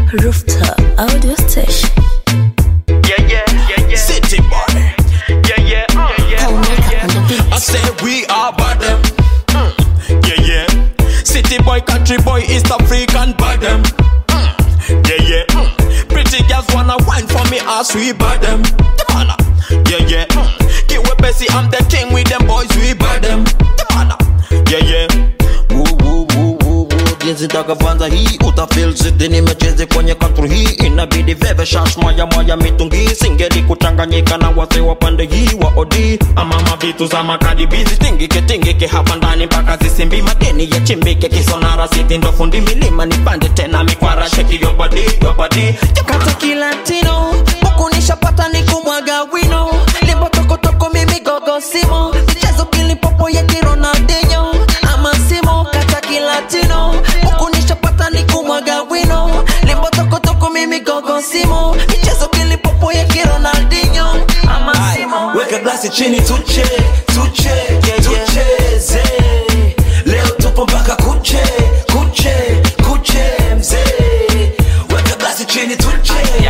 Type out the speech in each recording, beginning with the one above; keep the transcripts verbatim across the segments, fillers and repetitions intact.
Rooftop audio station. Yeah, yeah, yeah, yeah. City boy. Yeah, yeah, yeah, yeah. Home makeup on the beat. I say we are bad them. Mm. Yeah, yeah. City boy, country boy, East African bad them. Mm. Yeah, yeah. Mm. Pretty girls wanna wine for me as we bad them. Yeah, yeah. Mm. Get with Bessie, I'm the king with them boys, we bad them. Yeah, yeah. Woo, woo, woo, woo, woo. Jinsi takavanda hii utafeel zidi nimecheze kwenye country hii. Inabidi veve shash maya maya mitungi. Singeli kuchanganyika na wase wa pande hii wa odi. Ama mavitu za makadi bizi tingike tingike hapa ndani mpaka zisimbi. Madeni ya chimbike kisonara siti ndo fundi milima. Nipande tena mikwara shake your body, your body. Kata kilatino huku nishapata ni kumwaga wino. Limbo toko toko mimi gogo simo. Michezo kilipopo ya Ronaldinho ama simo. Kata kilatino huku nishapata ni kumwaga wino. Limbo toko toko mimi gogo simo. Michezo kilipopo ya Ronaldinho ama simo. Weka glasi chini tuche, tuche, yeah, tucheze. Leo tupo mpaka kuche, kuche, kuche mzee. Weka glasi chini tuche, tuche,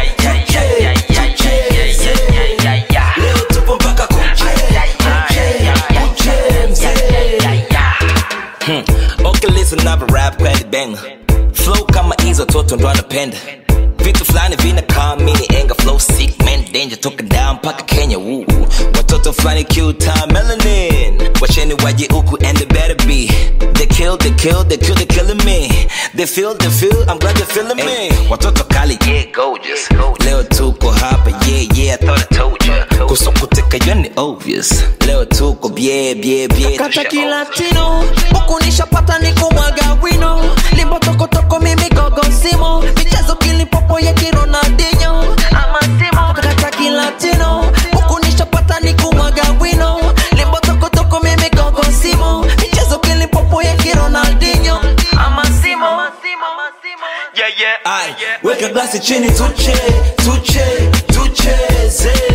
tucheze. Leo tupo mpaka kuche, kuche, kuche mzee. Hmm. Okay, listen up a rap kweli banger. Flow kama hizo toto ndo anapenda. Vitu flani vina kama mini enga. Flow sick man danger toka down paka Kenya woo. Watoto flani cute time melanin. Wacheni waje uku and they better be. They kill, they kill, they kill, they killing me. They feel, they feel, I'm glad they're feeling me. Watoto kali, yeah, gorgeous. Leo tuko hapa, yeah, yeah, I thought I told ya. Kusukuteka yoni obvious. Leo tuko, yeah, yeah, yeah. Kata kilatino huku nishapata ni kumwaga wino. Limbo toko toko mimi gogo simo. Michezo kilipopo ya Ronaldinho ama simo. Kata kilatino huku nishapata ni kumwaga wino. Limbo toko toko mimi gogo simo. Michezo kilipopo ya Ronaldinho ama simo. Yeah, yeah. Ay, weka glasi chini tuche, tuche, tucheze.